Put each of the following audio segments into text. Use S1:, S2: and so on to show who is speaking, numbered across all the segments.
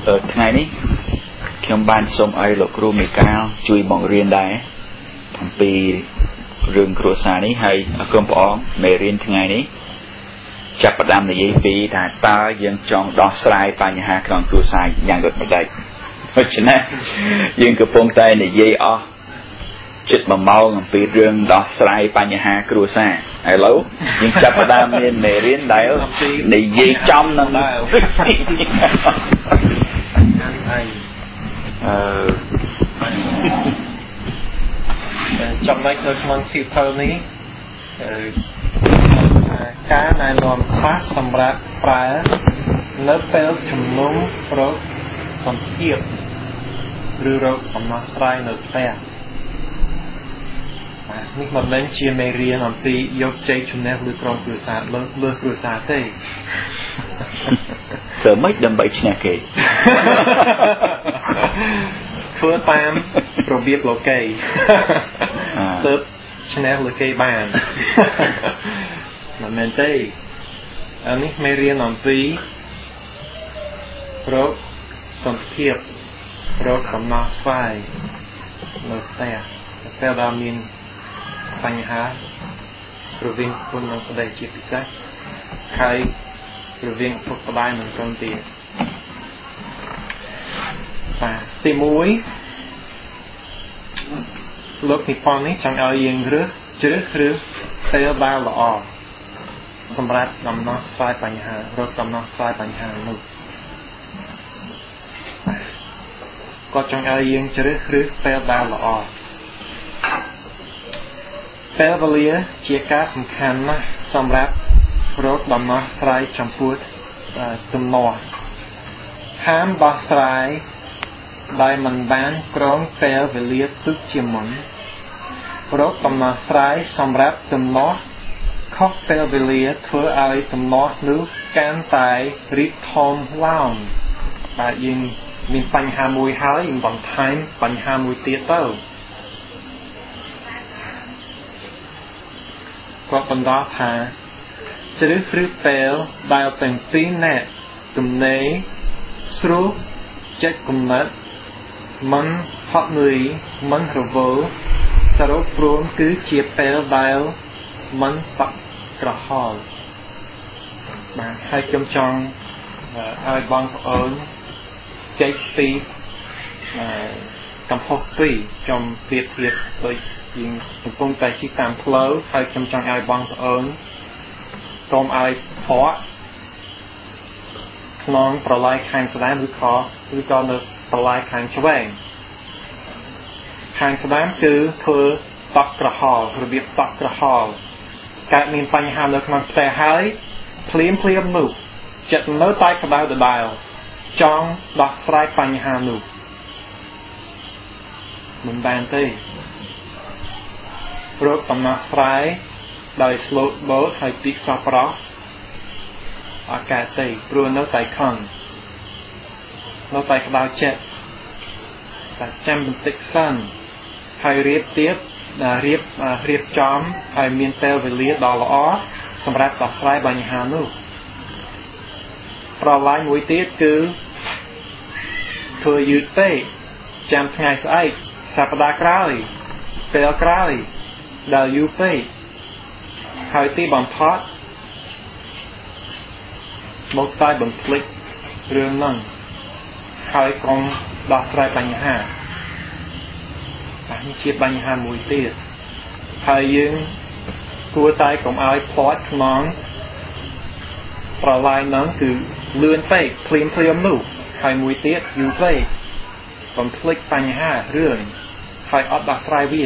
S1: ថ្ងៃនេះខ្ញុំបានសូមឲ្យលោកគ្រូមេកាលជួយបង្រៀនដែរអំពីរឿងគ្រួសារនេះហើយក្រុមព្រះអង្គមេរៀនថ្ងៃនេះចាប់ផ្ដើមនិយាយពីថាតើយើងចង់ដោះស្រាយបញ្ហាក្នុងគ្រួសារយ៉ាងដូចម្តេចដូច្នេះយើងកំពុងតែនិយាយអស់ជិត1ម៉ោងអំពីរឿងដោះស្រាយបញ្ហាគ្រួសារឥឡូវយើងចាប់ផ្ដើមមានមេរៀនដែលនិយាយចំនឹង
S2: ចំណុចនៅក្នុងសៀវភៅនេះការណែនាំខ្លះសម្រាប់ប្រើនៅពេលជំនុំរកសន្តិភាពឬរកដំណោះស្រាយនៅផ្ទះនេះមិនមែនជាមេរៀនអំពីយកជ័យជំនះលើក្រុមគ្រួសារលើគ្រួសារទេ
S1: ធ្វើម៉េចដើម្បីឈ្នះគេ
S2: ធ្វើតាមរបៀបលោកគេទើបឈ្នះលើគេបានមិនមែនទេនេះមេរៀនអំពីរកសន្តិភាពរកដំណោះស្រាយនៅផ្ទះពេលដែលមានបញ្ហារវាងគុណនិងប្តីជាពិសេសហើយរវាងពុកប្តីនិងកូនទៀតទី1លោកនិពន្ធនេះចង់ឲ្យយើងជ្រើសរើសពេលដែលល្អសម្រាប់ដំណោះស្រាយបញ្ហារកដំណោះស្រាយបញ្ហានោះគាត់ចង់ឲ្យយើងជ្រើសរើសពេលដែលល្អពេលវេលាជាការសំខាន់ណាស់សម្រាប់រកដំណោះស្រាយចំពោះទំនាស់ហាមដោះស្រាយដែលមិនបានក្រងពេលវេលាទុកជាមុនរកដំណោះស្រាយសម្រាប់ទំនាស់ខុសពេលវេលាធ្វើឲ្យទំនាស់នោះកាន់តែរីកធំឡើងបាទយើងមានបញ្ហាមួយហើយយើងបន្ថែមបញ្ហាមួយទៀតទៅគាត់បន្តថាជ្រើសរើសពេលដែលទាំងពីរនាក់ទំនេរស្រួលចិត្តគំនិតមិនហត់នឿយមិនរវល់សរុបរួមគឺជាពេលដែលមិនបាក់ក្រហល់បាទហើយខ្ញុំចង់ឲ្យបងប្អូនចេញពីកំហុសពីរខ្ញុំប្រៀបធៀបដូចយើងកំពុងតែជិះតាមផ្លូវហើយខ្ញុំចង់ឲ្យបងប្អូនកុំឲ្យខកក្នុងប្រឡាយខាងស្ដាំឬក៏នៅប្រឡាយខាងឆ្វេងខាងស្ដាំគឺធ្វើតក់ក្រហល់របៀបតក់ក្រហល់កើតមានបញ្ហានៅក្នុងផ្ទះហើយភ្លាមនោះចិត្តនៅតែក្តៅដដែលចង់ដោះស្រាយបញ្ហានោះមិនបានទេរកដំណោះស្រាយដោយស្លូតបូតហើយពីខ្សោះប្រោះអត់កើតទេព្រោះនៅតែខំនៅតែក្តៅចិត្តតែចាំបន្តិចសិនហើយរៀបទៀតរៀបចំហើយមានពេលវេលាដ៏ល្អសម្រាប់ដោះស្រាយបញ្ហានោះប្រឡាយមួយទៀតគឺធ្វើយឺតពេកចាំថ្ងៃស្អែកសប្តាហ៍ក្រោយពេលក្រោយដែលយូរពេកហើយទីបំផុតមកតែបំភ្លេចរឿងហ្នឹងហើយកុំដោះស្រាយបញ្ហានេះជាបញ្ហាមួយទៀតហើយយើងគួរតែកុំឲ្យផ្លាត់ក្នុងប្រឡាយហ្នឹងគឺលឿនពេកភ្លាមនោះហើយមួយទៀតយូរពេកបំភ្លេចបញ្ហារឿងហើយអត់ដោះស្រាយវា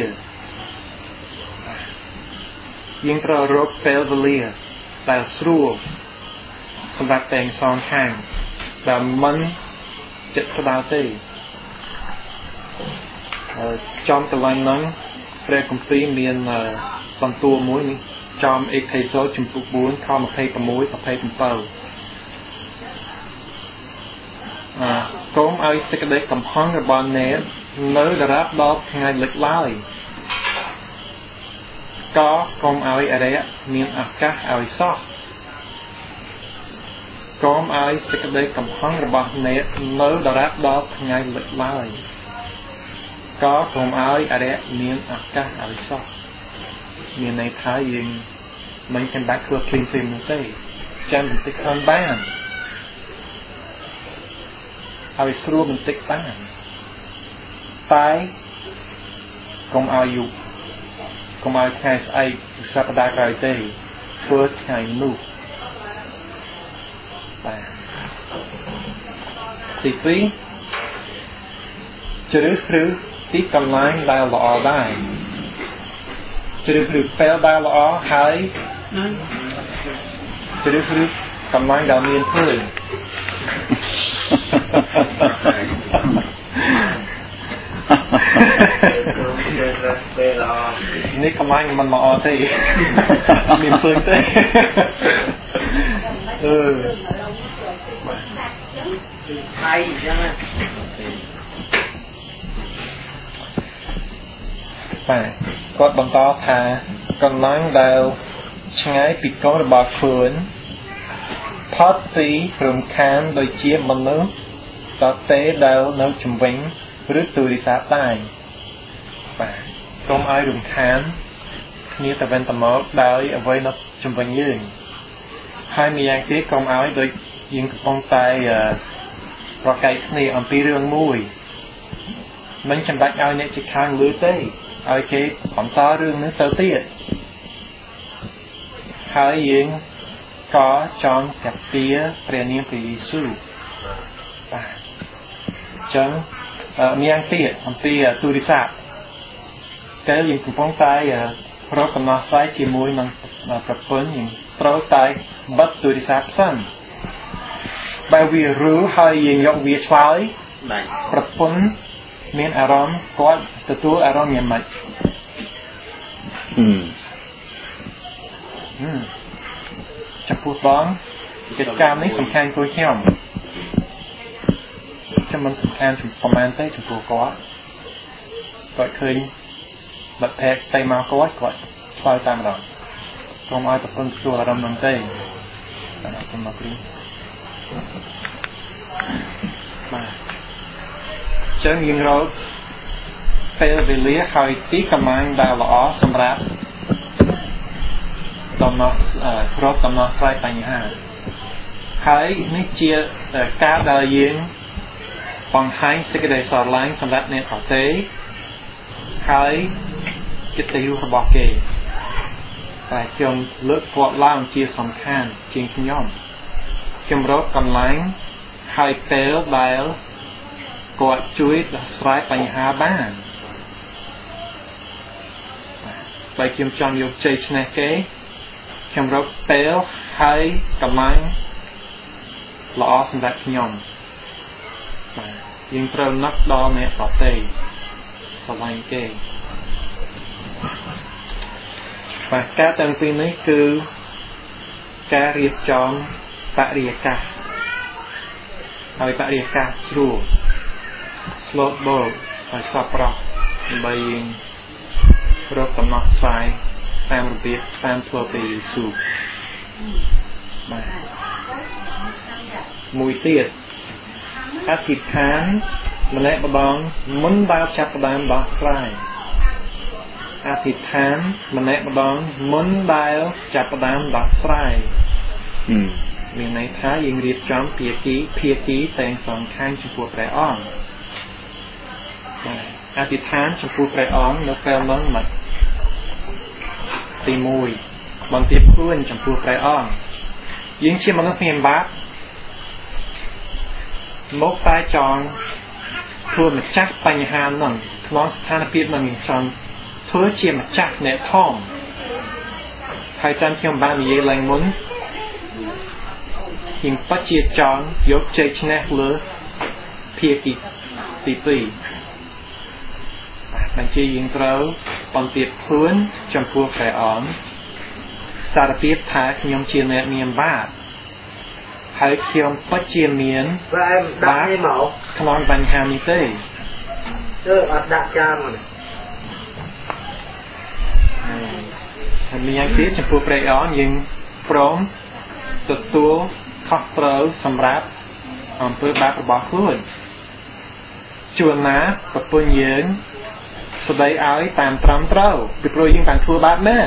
S2: យើងត្រូវរកពេលវេលាដែលស្រួលសម្រាប់ទាំងសងខាងដែលមិនចិត្តក្តៅទេចំកន្លែងហ្នឹងព្រះគម្ពីរមានបន្ទូលមួយនេះចំអេផេសូតជំពូក4ខ26 27កុំឲ្យសេចក្តីកំហឹងរបស់អ្នកនៅដរាបដល់ថ្ងៃលិចឡើយក៏កុំឲ្យអរិយមានឱកាសឲ្យសោះកុំឲ្យសេចក្តីកំហឹងរបស់អ្នកនៅដរាបដល់ថ្ងៃលេចឡើយក៏កុំឲ្យអរិយមានឱកាសឲ្យសោះមានន័យថាយើងមិនចាំបាច់ធ្វើភ្លាមៗនោះទេចាំបន្តិចសិនបានឲ្យស្រួលបន្តិចបានតែកុំឲ្យយូរកុំឲ្យថ្ងៃស្អែកសប្តាហ៍ក្រោយទេធ្វើថ្ងៃនោះបាទទី2ជ្រើសរើសទីកន្លែងដែលល្អដែរជ្រើសរើសពេលដែលល្អហើយជ្រើសរើសកន្លែងដែលមានភ្លើងនេះកន្លែងមិនល្អទេមានភ្លើងទេហើយអញ្ចឹងបាទគាត់បន្តថាកន្លែងដែលឆ្ងាយពីកូនរបស់ខ្លួនផុតពីរំខានដូចជាមនុស្សតទេដែលនៅជំវិញឬទូរស័ព្ទដែរបាទកុំឲ្យរំខានគ្នាទៅវិញទៅមកដោយអ្វីនៅជំវិញយើងហើយម្យ៉ាងទៀតកុំឲ្យដូចយើងកំពុងតែប្រកែកគ្នាអំពីរឿងមួយមិនចាំបាច់ឲ្យអ្នកជិតខាងលឺទេឲ្យគេបន្តរឿងនេះទៅទៀតហើយយើងក៏ចង់កាពីព្រះនាមព្រះយេស៊ូវបាទចឹងម្យ៉ាងទៀតអំពីទូរស័ព្ទតែយើងកំពុងតែរកកំណត់ស្វ័យជាមួយនឹងប្រពន្ធយើងត្រូវតែបិទទូរស័ព្ទសិនបើវាឬហើយយើងយកវាឆ្លើយប្រពន្ធមានអារម្មណ៍គាត់ទទួលអារម្មណ៍យ៉ាងម៉េចចំពោះបងកិច្ចការនេះសំខាន់គួរខ្ញុំមិនសំខាន់ប្រហែលទេចំពោះគាត់ឃើញបាត់ភែកទៅមកគាត់ឆ្លើយតាមម្ដងកុំឲ្យប្រពន្ធទទួលអារម្មណ៍នឹងទេបាទអរគុណមកគ្រូបាទចឹងយើងរកពេលវេលាហើយទីកន្លែងដែលល្អសម្រាប់ដំណោះគ្របដំណោះស្រាយបញ្ហាហើយនេះជាការដែលយើងបង្ហាញសេចក្តីស្រឡាញ់សម្រាប់អ្នកដទៃហើយកិត្តិយសរបស់គេតែខ្ញុំលើកគាត់ឡើងជាសំខាន់ជាងខ្ញុំរកកន្លែងហើយពេលដែលគាត់ជួយដោះស្រាយបញ្ហាបានបើខ្ញុំចង់យកជ័យឈ្នះគេខ្ញុំរកពេលហើយកន្លែងល្អសម្រាប់ខ្ញុំបាទយើងត្រូវនឹកដល់អ្នកដទៃស្រឡាញ់គេបាទការទាំងពីរនេះគឺការរៀបចំបរិយាកាសហើយបរិយាកាសស្រួលស្លូតបូតហើយសប្បុរសដើម្បីយើងរកដំណោះស្រាយតាមរបៀបតាមធ្វើពីយេស៊ូវបាទមួយទៀតអធិដ្ឋានម្នាក់ម្ដងមុនដែលចាប់ផ្ដើមដោះស្រាយអធិដ្ឋានម្នាក់ម្ដងមុនដែលចាប់ផ្ដើមដោះស្រាយមានន័យថាយើងរៀបចំភាគីទាំងសងខាងចំពោះព្រះអង្គអធិដ្ឋានចំពោះព្រះអង្គនៅពេលនោះមកទី1បន្ទាបខ្លួនចំពោះព្រះអង្គយើងជាមនុស្សមានបាបមកតែចង់ធ្វើម្ចាស់បញ្ហានោះក្នុងស្ថានភាពមិនមានចង់ធ្វើជាម្ចាស់អ្នកធំហើយតាមខ្ញុំបាននិយាយឡើងមុនខ្ញុំពិតជាចង់យកជ័យឈ្នះលើភាគីទី2បញ្ជាយើងត្រូវបន្ទាបខ្លួនចំពោះព្រះអង្គសារភាពថាខ្ញុំជាអ្នកមានបាបហើយខ្ញុំពិតជាមានបាបក្នុងបញ្ហានេះទេអត់ដាក់ចានមកហើយមានយ៉ាងទៀតចំពោះព្រះអង្គយើងព្រមទទួលខខុសត្រូវសម្រាប់អំពើបាបរបស់ខ្លួនជួនណាប្រពន្ធយើងស្ដីឲ្យតាមត្រឹមត្រូវពីព្រោះយើងបានធ្វើបាបមែន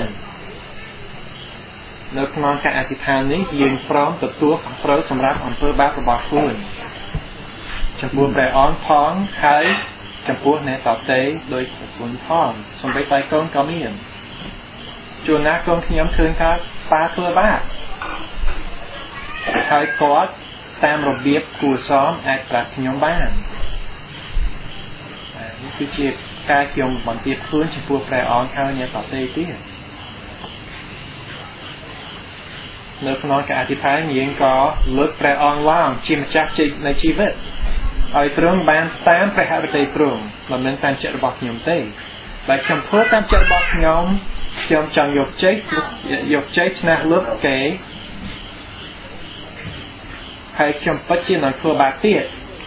S2: នៅក្នុងការអធិដ្ឋាននេះយើងព្រមទទួលខុសត្រូវសម្រាប់អំពើបាបរបស់ខ្លួនចំពោះព្រះអង្គផងហើយចំពោះអ្នកតទេដោយប្រពន្ធផងសំបីតែកូនក៏មានជួនណាកូនខ្ញុំឃើញថាប៉ាធ្វើបាបហើយគាត់តាមរបៀបគួរសមអាចប្រាប់ខ្ញុំបាននេះគឺជាការខ្ញុំបន្ទាបខ្លួនចំពោះព្រះអង្គហើយអ្នកតទេទៀតនៅក្នុងការអធិដ្ឋានយើងក៏លើកព្រះអង្គឡើងជាម្ចាស់នៃជីវិតឲ្យទ្រង់បានតាមព្រះហឫទ័យទ្រង់មិនមែនតាមចិត្តរបស់ខ្ញុំទេបើខ្ញុំធ្វើតាមចិត្តរបស់ខ្ញុំចង់យកជ័យឈ្នះលើគេហើយខ្ញុំពិតជានឹងធ្វើបាបទៀត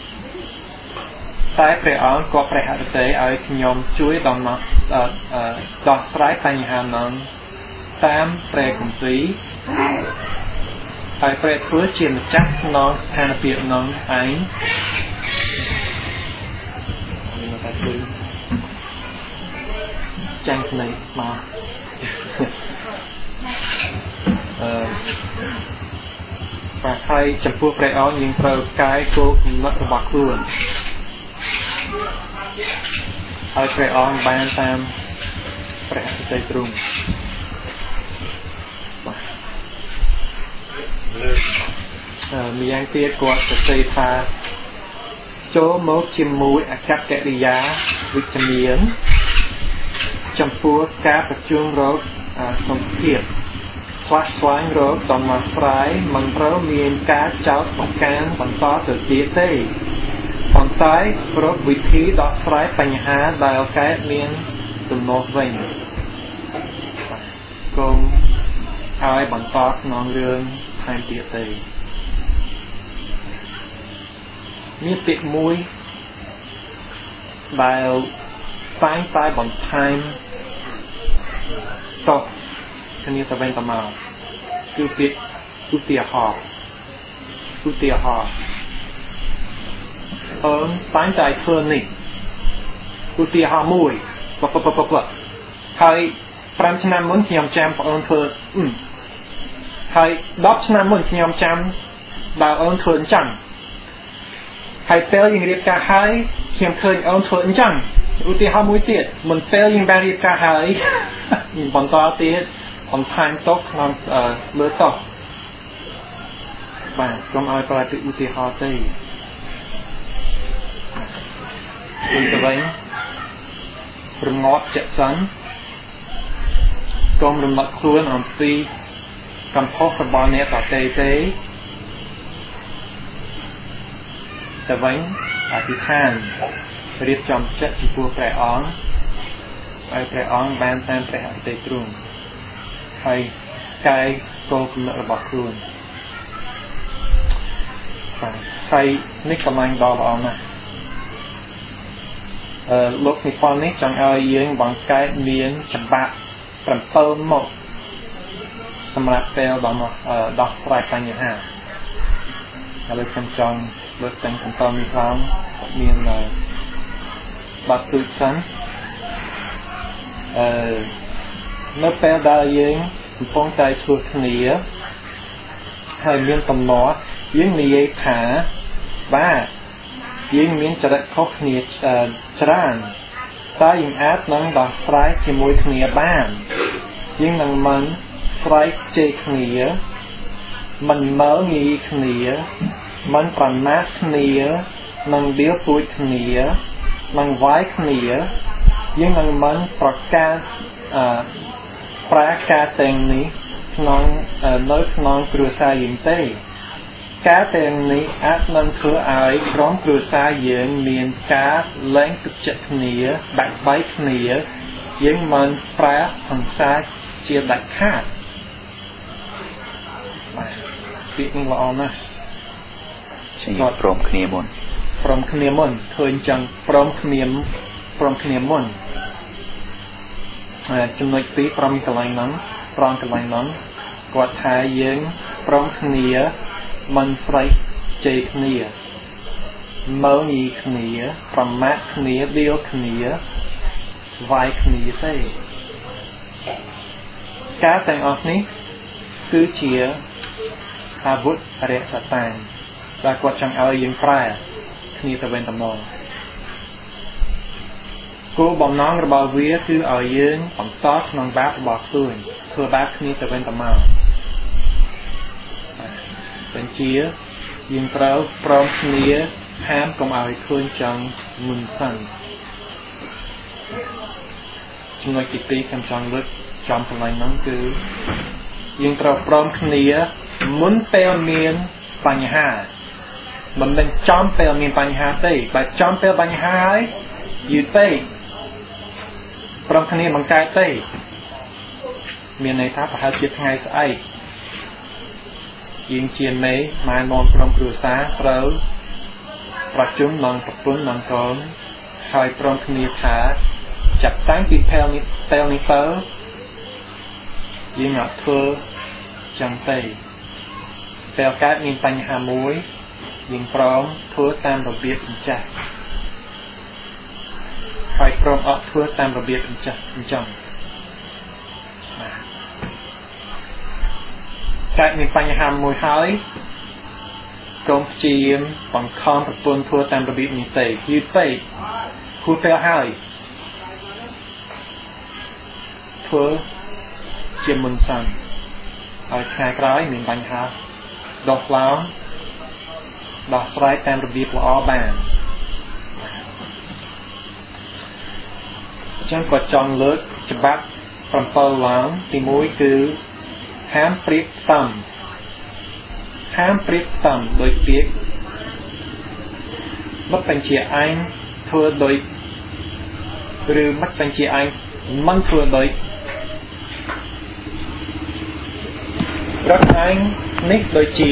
S2: តែព្រះអង្គក៏ព្រះហឫទ័យឲ្យខ្ញុំជួយដោះស្រាយបញ្ហានោះតាមព្រះគម្ពីរហើយព្រះធ្វើជាម្ចាស់ក្នុងស្ថានភាពនោះឯងចាំភ្នែកមកបាទហើយចំពោះព្រះអង្គយើងត្រូវកាយគោលគំនិតរបស់ខ្លួនហើយព្រះអង្គបានតាមព្រះហឫទ័យទ្រង់ម្យ៉ាងទៀតគាត់សរសេរថាចូលមកជាមួយអកប្បកិរិយាវិជ្ជមានចំពោះការប្រជុំរកសង្ឃាតស្វែងរកដំណោះស្រាយមិនត្រូវមានការចោទបង្កើនបន្តទៅទៀតទេប៉ុន្តែរកវិធីដោះស្រាយបញ្ហាដែលកើតមានទំនាស់វិញកុំឲ្យបន្តក្នុងរឿងថែមទៀតទេនេះពាក្យមួយដែលតែងតែបន្ថែមតោះគ្នាទៅវិញទៅមកគឺពាក្យឧទាហរណ៍អូនតែងតែធ្វើនេះឧទាហរណ៍មួយហើយ5ឆ្នាំមុនខ្ញុំចាំបងអូនធ្វើហើយ10ឆ្នាំមុនខ្ញុំចាំបើអូនធ្វើអញ្ចឹងហើយពេលយើងរៀបការហើយខ្ញុំឃើញអូនធ្វើអញ្ចឹងឧទាហរណ៍មួយទៀតមិនពេលយើងបានរៀបការហើយបន្តទៀតបន្ថែមតោះក្នុងលើតោះបាទកុំឲ្យប្រើពាក្យឧទាហរណ៍ទេទៅវិញរងាប់ចិត្តសិនកុំរំលឹកខ្លួនអំពីកំហុសរបស់អ្នកតទេទៅវិញអធិដ្ឋានរៀបចំចិត្តចំពោះព្រះអង្គឲ្យព្រះអង្គបានតាមព្រះហឫទ័យទ្រង់ហើយកាយគោលគំនិតរបស់ខ្លួនហើយនេះកន្លែងដ៏ល្អណាស់លោកនិពន្ធនេះចង់ឲ្យយើងបង្កើតមានច្បាប់7មុខសម្រាប់ពេលដោះស្រាយបញ្ហាឥឡូវខ្ញុំចង់លើកទាំងបន្តនេះផងមានបាត់ទូចសិននៅពេលដែលយើងកំពុងតែធ្វើគ្នាហើយមានទំនាស់យើងនិយាយថាបាទយើងមានចរិតខុសគ្នាច្រើនតែយើងអាចនឹងដោះស្រាយជាមួយគ្នាបានយើងនឹងមិនស្រែកជេរគ្នាមិនមើលងាយគ្នាមិនប្រមាថគ្នានឹងដៀលពួយគ្នានឹងវាយគ្នាយើងនឹងមិនប្រកាសប្រាការទាំងនេះក្នុងនៅក្នុងគ្រួសារយើងទេការទាំងនេះអាចនឹងធ្វើឲ្យក្រុមគ្រួសារយើងមានការលែងទឹកចិត្តគ្នាបាក់បែកគ្នាយើងមិនប្រាហង្សាជាដាច់ខាតពាក្យនេះល្អណាស់គាត់ព្រមគ្នាមុនឃើញចឹងព្រមគ្នាមុនចំណុច2ព្រមកន្លែងហ្នឹងគាត់ថាយើងព្រមគ្នាមិនស្រេចជ័យគ្នាមើលញីគ្នាប្រមាថគ្នាដៀលគ្នាវាយគ្នាទេការទាំងអស់នេះគឺជាអាវុធរៈសតានដែលគាត់ចង់ឲ្យយើងប្រើគ្នាទៅវិញទៅមកគោលបំណងរបស់វាគឺឲ្យយើងបន្តក្នុងបាបរបស់ខ្លួនធ្វើបាបគ្នាទៅវិញទៅមកបញ្ជាយើងត្រូវព្រមគ្នាហាមកុំឲ្យខ្លួនចង់មុនសិនចំណុចទី2ខ្ញុំចង់លើកចំកន្លែងហ្នឹងគឺយើងត្រូវព្រមគ្នាមុនពេលមានបញ្ហាមិនមែនចំពេលមានបញ្ហាទេបើចំពេលបញ្ហាហើយយឺតពេកព្រមគ្នាបង្កើតទេមានន័យថាប្រហែលជាថ្ងៃស្អែកយើងជាមេម៉ែនាំក្រុមគ្រួសារត្រូវប្រជុំនឹងប្រពន្ធនឹងកូនហើយព្រមគ្នាថាចាប់តាំងពីពេលនេះទៅយើងអត់ធ្វើចឹងទេពេលកើតមានបញ្ហាមួយយើងព្រមធ្វើតាមរបៀបអញ្ចឹងហើយព្រមអត់ធ្វើតាមរបៀបអញ្ចឹងកើតមានបញ្ហាមួយហើយកុំព្យាយាមបង្ខំប្រពន្ធធ្វើតាមរបៀបនេះទេយឺតពេកគួរពេលហើយធ្វើជាមុនសិនហើយថ្ងៃក្រោយមានបញ្ហាដោះឡើងដោះស្រាយតាមរបៀបល្អបានអញ្ចឹងក៏ចង់លើកច្បាប់7ឡើងទី1គឺហាមប្រៀបផ្សំដោយពាក្យមិនបញ្ជាឯងធ្វើដោយឬមិនបញ្ជាឯងមិនធ្វើដោយរកឯងនេះដូចជា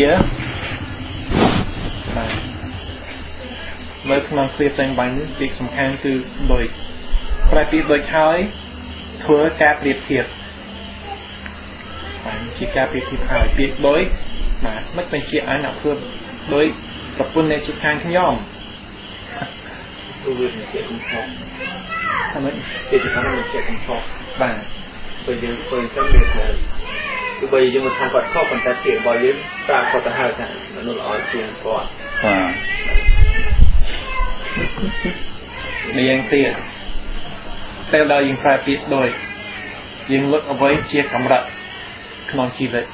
S2: នៅក្នុងគ្រាទាំងបាញ់នេះពាក្យសំខាន់គឺដូចប្រែពាក្យដូចហើយធ្វើការប្រៀបធៀបជាការប្រៀបធៀបហើយពាក្យដូចមិនបញ្ជាអញឲ្យធ្វើដោយប្រពន្ធអ្នកជិតខាងខ្ញុំវាជាកំហុសថាមិនជាកំហុសបាទបើយើងធ្វើចឹងវាថាគឺបើយើងមកថាគាត់ខុសប៉ុន្តែពាក្យរបស់យើងប្រាប់គាត់ទៅហើយថាមនុស្សល្អជាងគាត់ម្យ៉ាងទៀតពេលដែលយើងប្រើពាក្យដូចយើងលើកអ្វីជាកម្រិតក្នុងជីវិត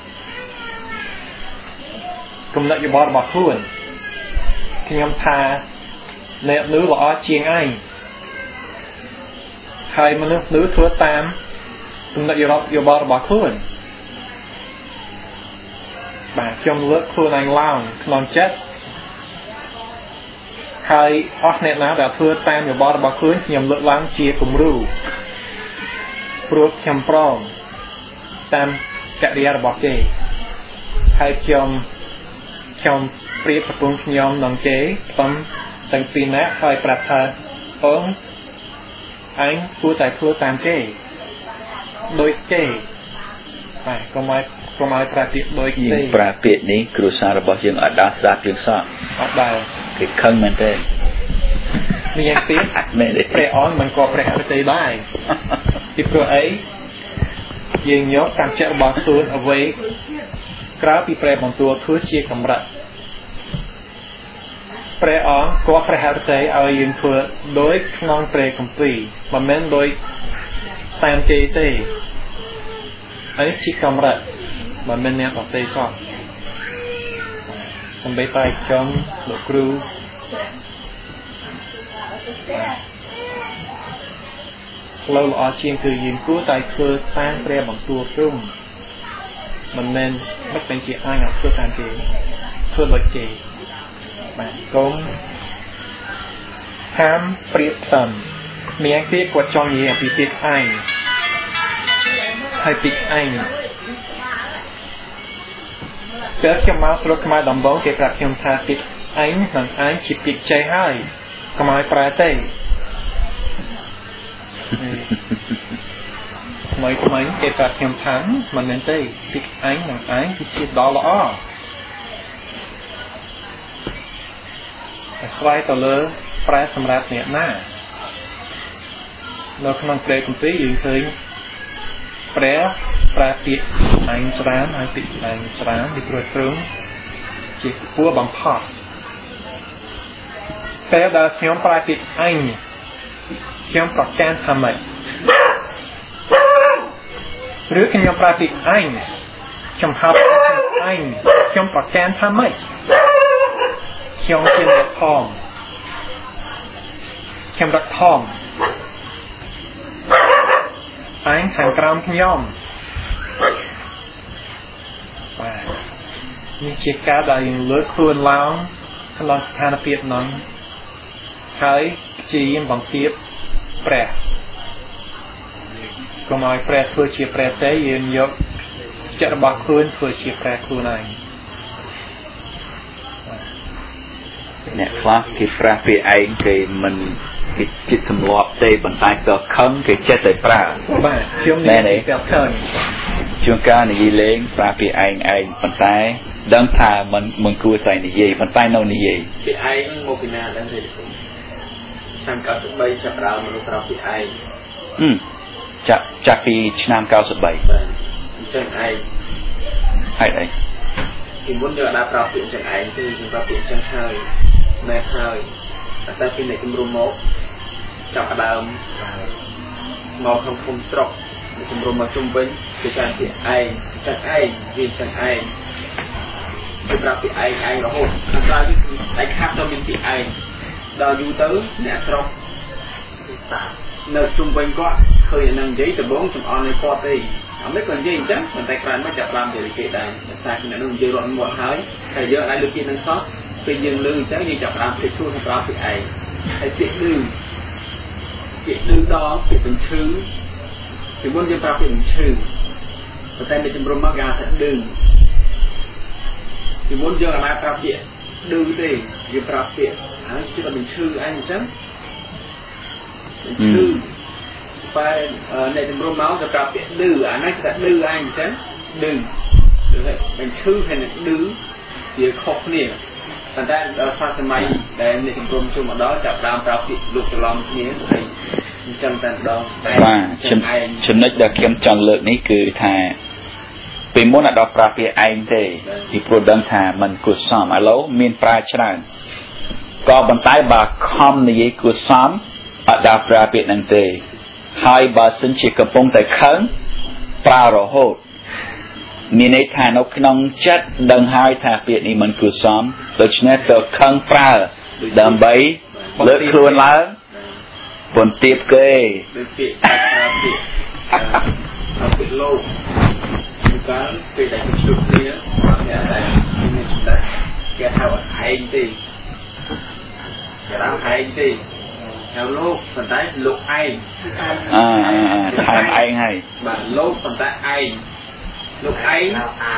S2: គំនិតយោបល់របស់ខ្លួនខ្ញុំថាអ្នកនោះល្អជាងឯងហើយមនុស្សនោះធ្វើតាមគំនិតយោបល់របស់ខ្លួនបាទខ្ញុំលើកខ្លួនឯងឡើងក្នុងចិត្តហើយអស់អ្នកណាដែលធ្វើតាមយោបល់របស់ខ្លួនខ្ញុំលើកឡើងជាគំរូព្រោះខ្ញុំព្រមតាមកិរិយារបស់គេហើយខ្ញុំប្រៀបប្រពន្ធខ្ញុំនឹងគេខ្ញុំទាំងពីរនាក់ហើយប្រាប់ថាអូនអញគួរតែធ្វើតាមគេដូចគេបាទកុំឲ្យប្រើពាក្យដូចទេប្រើពាក្យនេះគ្រួសាររបស់យើងអត់ដាស់ស្ដាប់យើងសោះអត់ដែរគេខឹងមែនទេមានយ៉ាងទៀតព្រះអង្គមិនក៏ព្រះអរិយដែរពីព្រោះអីយើងយកតាមចិត្តរបស់ខ្លួនអ្វីក្រៅពីព្រះបន្ទូលធ្វើជាកម្រិតព្រះអង្គក៏ព្រះហឫទ័យឲ្យយើងធ្វើដោយក្នុងព្រះគម្ពីរមិនមែនដោយតាមគេទេហើយជាកម្រិតមិនមែនអ្នកដទៃសោះសំបីតែខ្ញុំលោកគ្រូផ្លូវល្អជាងគឺយើងគួរតែធ្វើតាមព្រះបន្ទូលទ្រង់មិនមែនមិនបញ្ជាអញឲ្យធ្វើតាមគេធ្វើដូចគេបាទកុំហាមប្រៀបផ្សំមានគេគាត់ចង់និយាយអំពីពាក្យឯងហើយពាក្យឯងពេលខ្ញុំមកស្រុកខ្មែរដំបងគេប្រាប់ខ្ញុំថាពាក្យឯងនិងឯងជាពាក្យចេះហើយកុំឲ្យប្រើទេថ្មីគេប្រាប់ខ្ញុំថាមិនមែនទេពាក្យឯងនិងឯងគឺជាដ៏ល្អ xoay tờ lơ Pra xâm rạp nẹ nà Nó không năng prê công tí dương khơi Pra Pra tiết anh trán Anh tiết anh trán Đi prô trướng Chỉ phua bằng phọt Pra đã nhóm pra tiết anh Nhóm pra can thầm mạch Rứa cái nhóm pra tiết anh Trong hấp anh Nhóm pra can thầm mạch Nhóm trên đất thòm Nhóm đất thòm Anh hàng gram nhóm Và Nhưng chiếc cá đã dùng lưỡi khuôn lao Khăn lòng khá nà tiết nóng Khái chỉ yên bằng tiết Prẹ Còn nói prẹ thua chia prẹ tế yên dốc Chắc là bác khuôn thua chia prẹ khuôn anh
S1: Nè khá cái pra phía anh Cái mình Cái chít thầm lọp tê bằng tay tờ khăn Cái chết tờ pra Nè này Chúng ta này gì lên pra phía anh bằng tay Đăng thà mình cua tay này gì bằng tay nâu này gì
S3: Phía anh một cái nào đang gì Năm cao sức bay chạp rào mà nó trao phía anh
S1: Chạp phía năm cao sức bay
S3: Chẳng anh
S1: Hay đấy
S3: Thì muốn nhờ đã trao phía chẳng anh Thì chúng ta phía chẳng hơi Mẹ hơi Ta phía này cũng rùm mốt Chạp đàm Màu không trọc Cũng rùm ở chung vinh Thì chẳng phía anh Vì chẳng anh Thì trao phía anh là hôn Anh khác cho mình phía anh Đào dù tớ nè trọc Nơi chung quanh có khơi nâng giấy từ 4 trong on này qua đây mấy con dây chắc mình tay c란 mới chặt làm để kệ đây sai khi nó dây loạn một hơi thầy giờ ai được kia nâng sót bây giờ lư chắc như chặt làm thì chua không thì ai hay tiện đường đó tiện từng chữ thì muốn cho ta tiện chữ và tay để trong mắc gà thật đường thì muốn cho là ta tiện đường thì như ta tiện chứ là mình chữ anh chắc chữ phải này thì bơm máu cho cặp tiện đư nó sẽ đư anh chứ đừng mình chư hay là đứ thì khóc nè thành ra sao thì mày để này thì bơm chung ở đó chặt đam cặp tiện lục cho lòng nhé thì chân tàn đó
S1: và chân nách đã kiếm chọn lựa này cứ thà vì muốn là đọc ra phía anh thì pro đâm thà mình cứ xóm ở lâu miền pra chán có bàn tay bà không này cứ xóm ở đọc ra phía năng tề hai bà xin chỉ cầm bông tại khấn pra rồi hốt mình ấy thà nó không chất đằng hai thà việc này mình cứ xóm được nên từ khấn pra đầm bấy lỡ luôn lớn còn tiếp kê
S3: lâu cái về đại chúng kia là đại chúng ta cái thao hay gì cái thao hay gì theo lô phần tay lục ai
S1: thằng anh hay
S3: mà lô phần tay ai lục ai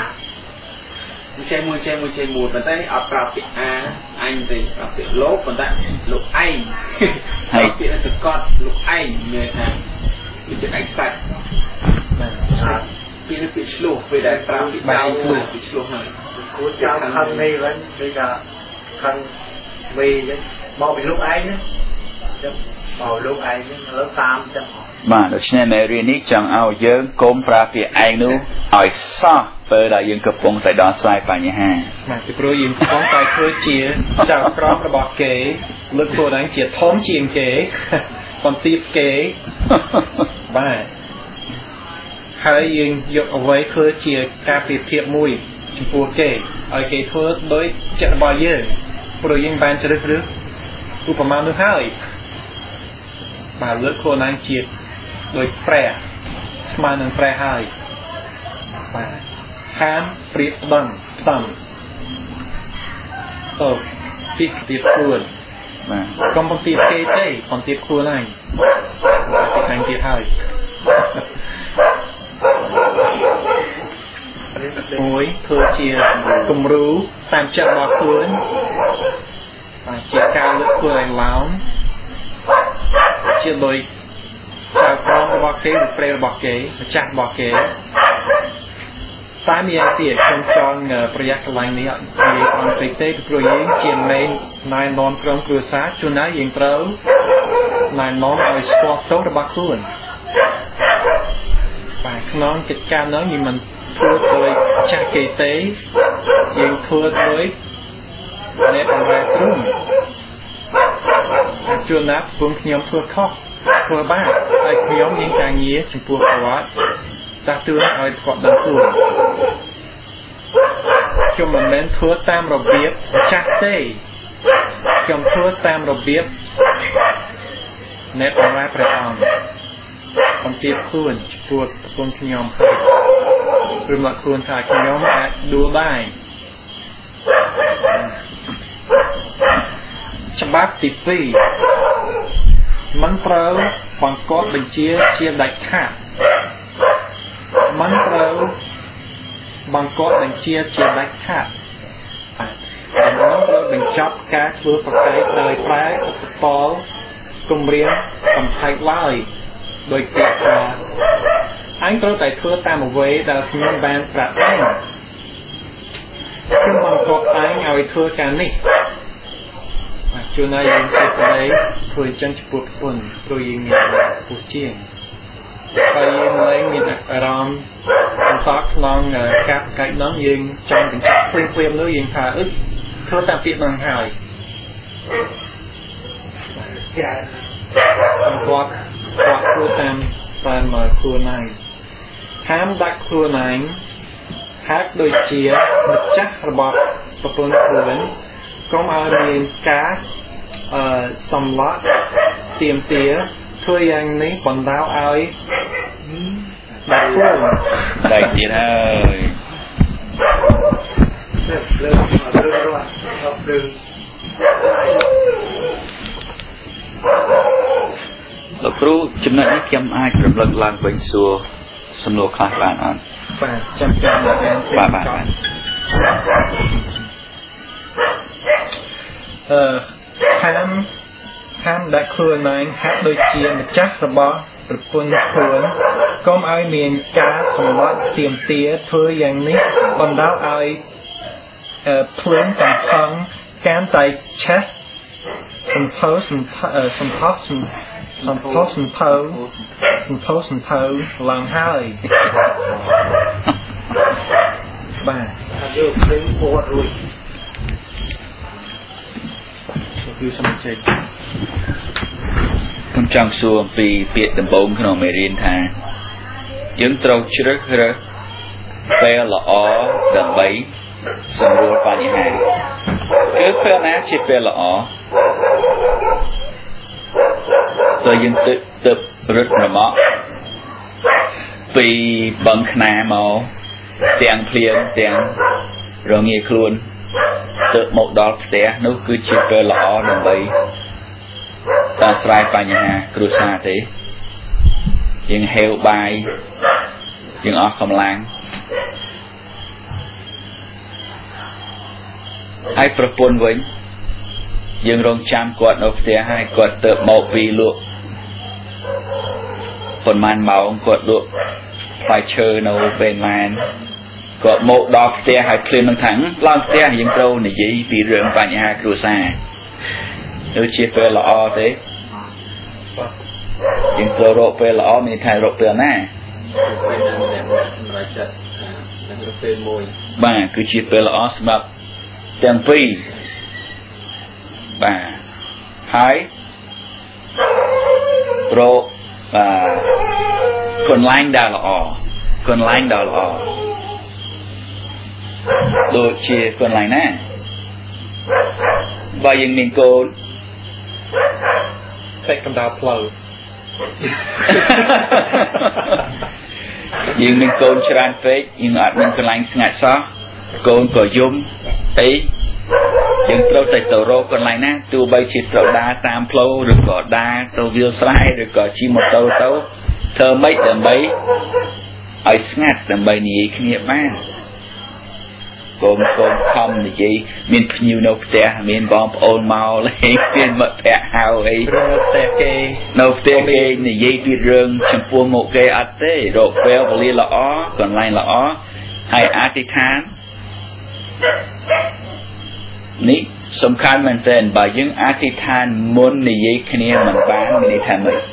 S3: chơi mùi phần tay ở vào cái anh thì ở cái lô phần tay lục ai hay cái là từ con lục ai người thằng cái anh sạch cái nó bị sluộc về đại vào cái bao bị sluộc này
S4: của cháu thân mi vẫn bây giờ thân mi bao bị lúc ấy nữa bảo lúc ấy lớp 8 chẳng
S1: mà được nên mẹ riêng ní chẳng ao dớn cốm ra phía anh nữa hỏi sao bởi là dân cập bông tại đó sai phải nhà hàng
S2: mà thì pro dân cập bông tại khơi chia chào krop là bọc kế lực cô đánh chia thóm chiên kế còn tiếp kế và hai dân dục ở với khơi chia ca biệt thiệp mùi chúng phù kế ở kế thua đối trận bao giờ pro dân ban cho đất nước Upama nước hai bà lướt khô năng chiết đôi prẹ mà nâng prẹ hai và khám priết bằng tầm tiếp tiếp khuôn còn bằng tiếp kê tê còn tiếp khuôn này tiếp hành tiếp hai ôi thưa chia cùng rú tam trận bò khuôn và chia cao lướt khuôn anh láo chia đôi chào con bọc kế một pre bọc kế một chặt bọc kế តែមានទៀតខ្ញុំចង់ប្រយ័ត្នកន្លែងនេះនិយាយអត់ទេព្រោះយើងជាមេណែនាំក្រុមគ្រួសារជួនណាយើងត្រូវណែនាំឲ្យស្គាល់ទោសរបស់ខ្លួនបាទក្នុងកិច្ចការនោះយើងមិនធ្វើដោយចាស់គេទេយើងធ្វើដោយអ្នកបម្រើក្រុមជួនណាពួកខ្ញុំធ្វើខុសធ្វើបាបហើយខ្ញុំមានការងារចំពោះគាត់តាក់ទងឲ្យគាត់ដឹងខ្លួនខ្ញុំមិនមែនធ្វើតាមរបៀបចាស់ទេខ្ញុំធ្វើតាមរបៀបអ្នកបម្រើព្រះអង្គអំពីខ្លួនចំពោះប្រពន្ធខ្ញុំព្រមមកខ្លួនថាខ្ញុំអាចដួលដែរច្បាប់ទី2មិនត្រូវបង្គាប់បញ្ជាជាដាច់ខាតមិនត្រូវបង្គាប់បញ្ជាជាដាច់ខាតហើយមិនត្រូវបញ្ចប់ការធ្វើប្រកែកដោយប្រើឧបករណ៍គម្រាមកំផែងឡើយដោយពាក្យថាអញត្រូវតែធ្វើតាមអ្វីដែលខ្ញុំបានប្រាប់ឯងខ្ញុំបង្គាប់ឯងឲ្យធ្វើការនេះជួនណាយើងជាស្ដីធ្វើចឹងចំពោះប្រពន្ធព្រោះយើងមានពុះជាងហើយយើងលែងមានអារម្មណ៍សន្សំក្នុងការប្រកែកនោះយើងចង់បញ្ចប់ព្រៀងនោះយើងថាធ្វើតាមពាក្យនោះហើយគាត់ធ្វើតាមខ្លួនឯងហាមដាក់ខ្លួនឯងហាក់ដូចជាម្ចាស់របស់ប្រពន្ធខ្លួនកុំឲ្យមានការសម្លាប់ទាមទារធ្វើយ៉ាងនេះបណ្ដាលឲ្យដាក់ខ្លួនតែទៀតហើយលោកគ្រូចំណុចនេះខ្ញុំអាចរំលឹកឡើងវិញសួរសំណួរខ្លះបានអត់បាទចាំបាទហាមដាក់ខ្លួនឯងហាក់ដូចជាម្ចាស់របស់ប្រពន្ធខ្លួនកុំឲ្យមានការសម្លាប់ទាមទារធ្វើយ៉ាងនេះបណ្ដាលឲ្យភ្លើងកំផឹងកាន់តែឆេះសម្ភៅឡើងហើយបាទយកភ្លើងពួតរួចគឺសំចេញខ្ញុំចង់សួរអំពីពាក្យដំបូងក្នុងមេរៀនថាយើងត្រូវជ្រើសរើសពេលល្អដើម្បីសម្រួលបញ្ហាគឺពេលណាជាពេលល្អតើយើងទៅរត់ប្រមកពីបឹងខ្នាមកទាំងភ្លៀងទាំងរងាខ្លួនទៅមកដល់ផ្ទះនោះគឺជាពេលល្អដើម្បីដោះស្រាយបញ្ហាគ្រួសារទេយើងហេវបាយយើងអស់កម្លាំងហើយប្រពន្ធវិញយើងរងចាំគាត់នៅផ្ទះហើយគាត់ទៅមកពីលក់ប៉ុន្មានម៉ោងគាត់លក់ផ្លែឈើនៅពេលម៉ានគាត់មកដល់ផ្ទះហើយភ្លាមនឹងថាឡើងផ្ទះយើងត្រូវនិយាយពីរឿងបញ្ហាគ្រួសារទៅជាពេលល្អទេយើងត្រូវរកពេលល្អមានថារកពេលណាពេលណាម្នាក់សម្រាប់ចិត្តនឹងរកពេលមួយបាទគឺជាពេលល្អសម្រាប់ទាំងពីរបាទហើយកន្លែងដែលល្អដូចជាកន្លែងណាបើយើងមានកូនពេកកម្ដៅផ្លូវយើងមានកូនច្រើនពេកយើងអត់មានកន្លែងស្ងាត់សោះកូនក៏យំអីយើងត្រូវតែទៅរកកន្លែងណាទោះបីជាត្រូវដើរតាមផ្លូវឬក៏ដើរទៅវាលស្រែឬក៏ជិះម៉ូតូទៅធ្វើម៉េចដើម្បីឲ្យស្ងាត់ដើម្បីនិយាយគ្នាបានកូនខំនិយាយមានភ្ញៀវនៅផ្ទះមានបងប្អូនមកលេងមានមិត្តភក្តិហៅអីនៅផ្ទះគេនិយាយពីរឿងចំពោះមុខគេអត់ទេរកពេលវេលាល្អកន្លែងល្អ
S1: ហើយអធិដ្ឋាននេះសំខាន់មែនទែនបើយើងអធិដ្ឋានមុននិយាយគ្នាមិនបានមានន័យថាម៉េច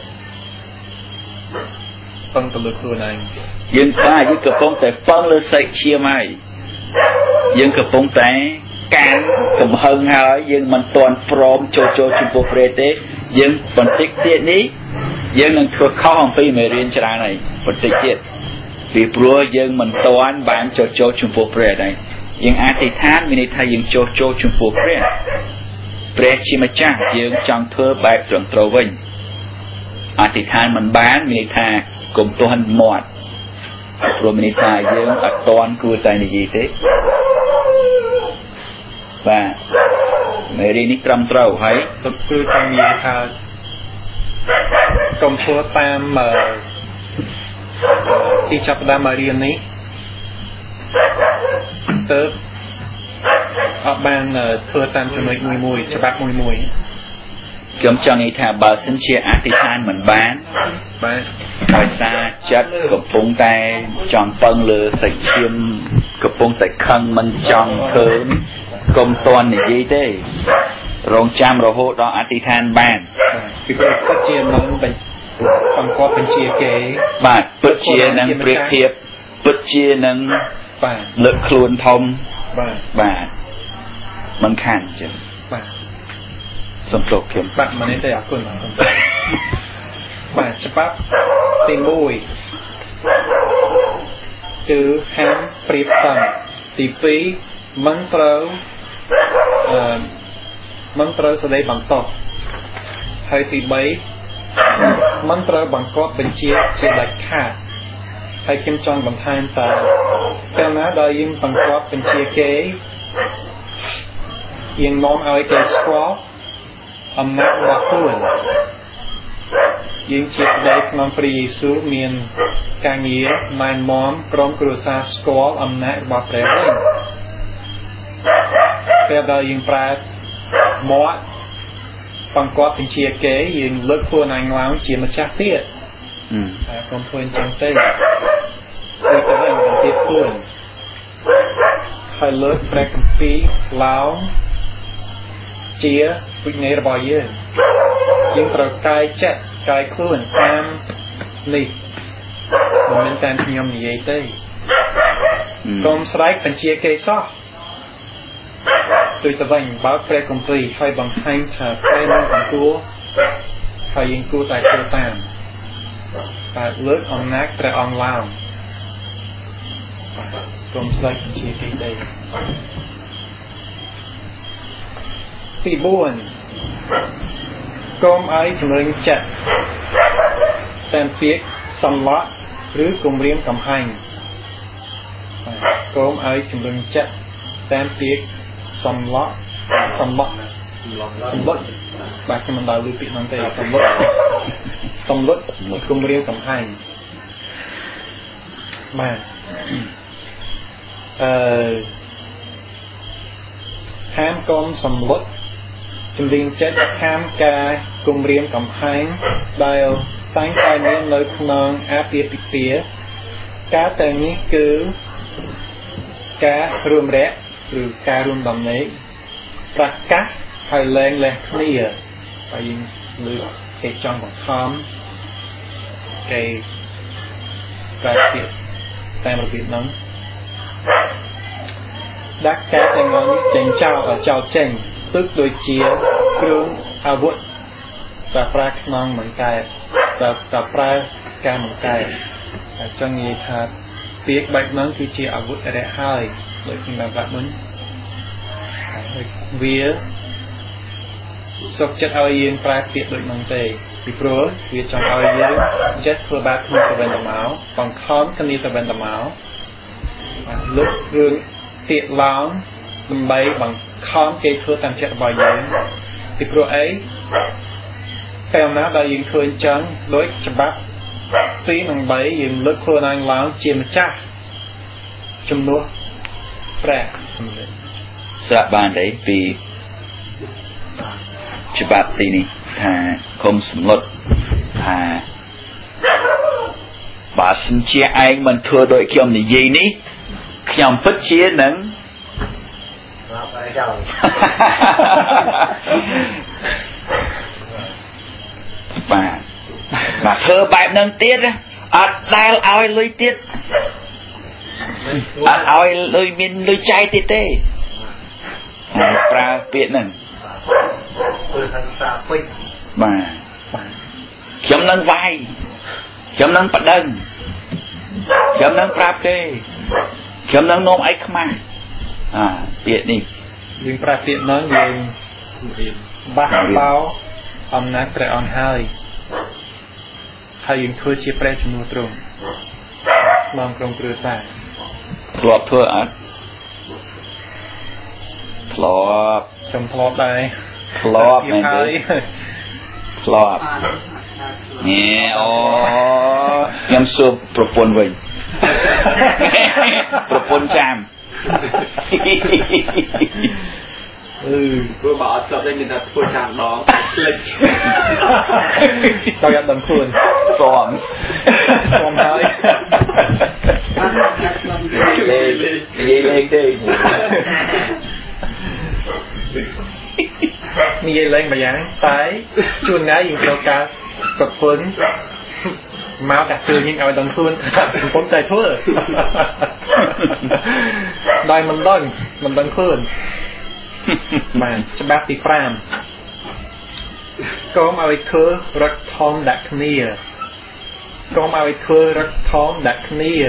S2: ពឹងទៅលើខ្លួនឯង
S1: យើងកំពុងតែពឹងលើសេចក្ដីឈាមហើយយើងកំពុងតែកាន់កំហឹងហើយយើងមិនទាន់ព្រមចូលចំពោះព្រះទេយើងបន្តិចទៀតនេះយើងនឹងធ្វើខុសអំពីមេរៀនច្រើនហើយបន្តិចទៀតពីព្រោះយើងមិនទាន់បានចូលចំពោះព្រះដែរយើងអធិដ្ឋានមានន័យថាយើងចូលចំពោះព្រះជាម្ចាស់យើងចង់ធ្វើបែបត្រឹមត្រូវវិញអធិដ្ឋានមិនបានមានន័យថាកុំទាន់មាត់ព្រោះមានន័យថាយើងអត់ទាន់គួរតែនិយាយទេបាទមេរៀននេះត្រឹមត្រូវហើយ
S2: គឺចង់និយាយថាកុំធ្វើតាមទីចាប់ផ្ដើមមេរៀននេះទៅអត់បានធ្វើតាមចំណុចមួយច្បាប់មួយ
S1: ខ្ញុំចង់និយាយថាបើសិនជាអធិដ្ឋានមិនបានដោយសារចិត្តកំពុងតែចង់ពឹងលើសេចក្ដីឈាមកំពុងតែខឹងមិនចង់ឃើញកុំទាន់និយាយទេរងចាំរហូតដល់អធិដ្ឋានបាន
S2: ពីព្រោះពិតជានឹងបង្កប់បញ្ជាគេ
S1: បាទពិតជានឹងប្រៀបធៀបពិតជានឹង
S2: បាទ
S1: លើកខ្លួនធំ
S2: បាទ
S1: មិនខានចឹង
S2: បាទ
S1: សំទោសខ្ញុំ
S2: បាទមិនទេអរគុណបាទច្បាប់ទី1គឺហាមប្រៀបផ្សំទី2មិនត្រូវសេចក្តីបន្ទោសហើយទី3មិនត្រូវបង្កប់បញ្ជាជាដាច់ខាតហើយខ្ញុំចង់បន្ថែមថាពេលណាដែលយើងបង្កប់បញ្ជាគេយើងនាំឲ្យគេស្គាល់អំណាចរបស់ខ្លួនយើងជាប្តីក្នុងព្រះយេស៊ូវមានការងារណែនាំក្រុមគ្រួសារស្គាល់អំណាចរបស់ព្រះវិញពេលដែលយើងប្រើមាត់បង្កប់បញ្ជាគេយើងលើកខ្លួនឯងឡើងជាម្ចាស់ទៀតហើយកុំធ្វើអញ្ចឹងទេគឺទៅវិញទៅទៀតខ្លួនហើយលើកព្រះគម្ពីរឡើងជាវិញ្ញាណរបស់យើងត្រូវកាយចិត្តកាយខ្លួនតាមនេះមិនមែនតាមខ្ញុំនិយាយទេកុំស្រែកបញ្ជាគេសោះដូចទៅវិញបើកព្រះគម្ពីរហើយបង្ហាញថាពេលនឹងគួរហើយយើងគួរតែធ្វើតាមតែលើកអំណាចព្រះអង្គឡើងកុំស្រែកបញ្ជាគេទេទី4កុំឲ្យជំរុញចិត្តតាមពាក្យសំឡក់ឬគំរាមកំហែងកុំឲ្យជំរុញចិត្តតាមពាក្យសំឡក់បាទខ្ញុំមិនដល់ឮពាក្យហ្នឹងទេសំឡក់គំរាមកំហែងបាទហាមកុំសំឡក់ជំនាញចិត្តហាមការគំរាមកំហែងដែលតែងតែមាននៅក្នុងអាពាហ៍ពិពាហ៍ការទាំងនេះគឺការរួមរយៈឬការរួមដំណេកប្រកាសហើយលែងលះគ្នាហើយយើងលើកគេចង់បង្ខំគេប្រែពាក្យតាមរបៀបហ្នឹងដាក់ការទាំងនេះចេញចោលចេញទឹកដូចជាគ្រឿងអាវុធតែប្រើខ្នងមិនកែតែប្រើការមិនកែតែចង់និយាយថាពាក្យបែបហ្នឹងគឺជាអាវុធរះហើយដូចខ្ញុំបានប្រាប់មុនវាសុខចិត្តឲ្យយើងប្រើពាក្យដូចហ្នឹងទេពីព្រោះវាចង់ឲ្យយើងចិត្តធ្វើបាបគ្នាទៅវិញទៅមកបង្ខំគ្នាទៅវិញទៅមកលើករឿងទៀតឡើងដើម្បីបង្ខំគេធ្វើតាមចិត្តរបស់យើងពីព្រោះអីពេលណាដែលយើងធ្វើអញ្ចឹងដូចច្បាប់2 និង 3យើងលើកខ្លួនឯងឡើងជាម្ចាស់ជំនួសព្រះ
S1: ស្រាប់បានទេពីច្បាប់ទីនេះថាគុំសម្លុតថាបើសិនជាឯងមិនធ្វើដោយខ្ញុំនិយាយនេះខ nhầm phất chia nâng và thơ bài nâng tiết đai oi lưới tiết oi lưới miên lưới chay tiết tê pra tiết nâng mà chấm nâng vai chấm nâng bật đân chấm nâng pra kê chấm nâng nôm ấy khmai tiết đi
S2: nhưng pra tiết nâng nhưng bác bao ông nát pre on hơi hay những thưa chia pre cho nuôi trùng mong trong cửa xa
S1: lọp thưa ạ lọp
S2: trong lọp đây
S1: lọp này đấy lọp nghe ô nhâm sụp propon vậy propon cham
S3: tôi bảo cho đây người ta phun tràn đó lịch
S2: tao nhận đầm khuôn
S1: xòm
S2: thôi
S1: lên đi
S2: như vậy lên mà dán tái chuồn ngái dùng theo cá cột phun máu đặc trưng nhưng ao đầm khuôn cũng tay thua đòi mình đầm khuôn mà cho bác đi pram có ai thưa rất thon đặc nia có ai thưa rất thon đặc nia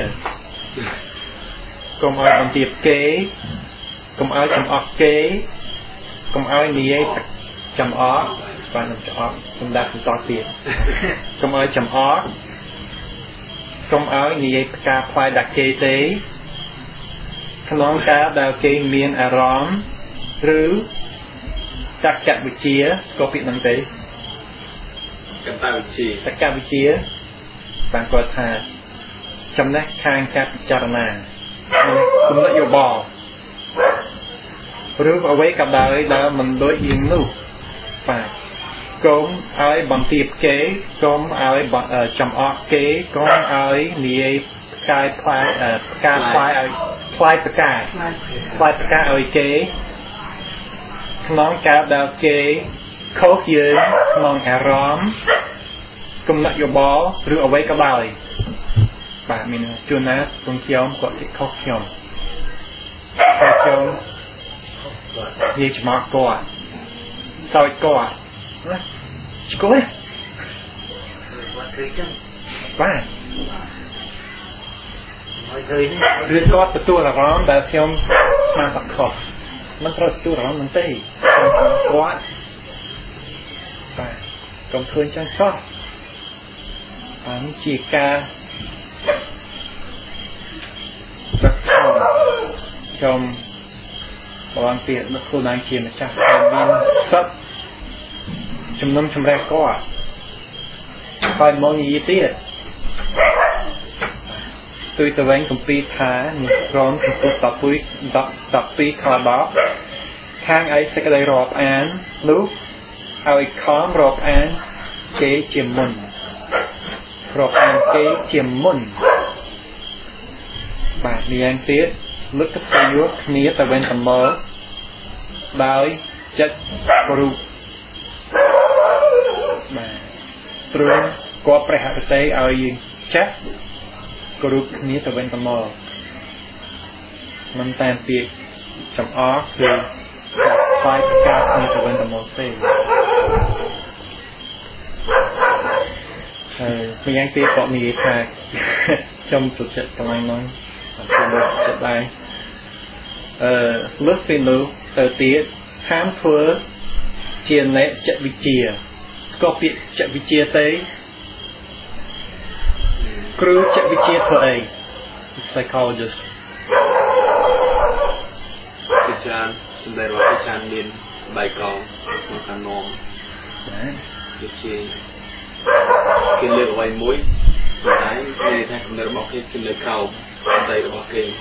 S2: có ai bằng tiệp kế có ai chấm óc kế có ai nia chấm óc và nằm chấm óc chúng ta cũng to tiền có ai chấm óc có ai nia ca phai đặc kế tế non cá đào kế miên arom rứ chắc chặt với chia có bị năng tế tất cả với chia bạn có thà trong nét khang chặt chặt nà cũng đã yêu bò rứ ở với cặp đời đã mình đối yên nu và cũng ai bằng tiệp kế cũng ai bằng chấm óc kế cũng ai nia cai phai phai bạc ca ở kế nón cá đào kế khóc dưới nón ả róm cùng nặng vô bó rửa ở với các bài bà mình chua nát con chióm gọi thì khóc chióm như chỉ mọc cỏ sao cỏ chỉ có ấy bà rửa có từ tua là róm đã chióm mang thật khóมันตรวจตัวเรามันเต้วัดไปกำเพื่อนจังซ้ออันจีกาจักทองชมบางเปียนักโคนังเขียนมาจากบินซับชมน้ำชมแรกก็คอยมองยีเตี้ยtôi tờ vén công ty thá một rón của tôi tập pi cà bắp khang ấy sẽ cái đây rọp án lúc ai khóm rọp án kế chiêm môn rọp án kế chiêm môn bạn đi ăn tiết lúc cấp tay vuốt nia tờ vén tầm mơ đói chất ru bạn trương có phải hạ tế ai chắcก็รู้นี้แต่เป็นตมอมันแตนปีกจำอ้อคือจากไฟประกาศนี้แต่เป็นตมอเซ่ไม่ยังปีกก็มีทางจมสุดเจ็ดกำลังน้อยจมสุดได้เลือกเป็นรู้เตอตีห้ามเพื่อเจียนเละจัดวิจีก็ปีจัดวิจีเต้ครูจะวิจัยตัวเอง psychologist
S3: อาจารย์สมัยว่าอาจารย์เรียนใบกองของการนอมวิจัยเกี่ยวกับไว้มุ้ยสุดท้ายในทางคำนวณบอกให้เกี่ยวกับเขาใดบอกเอง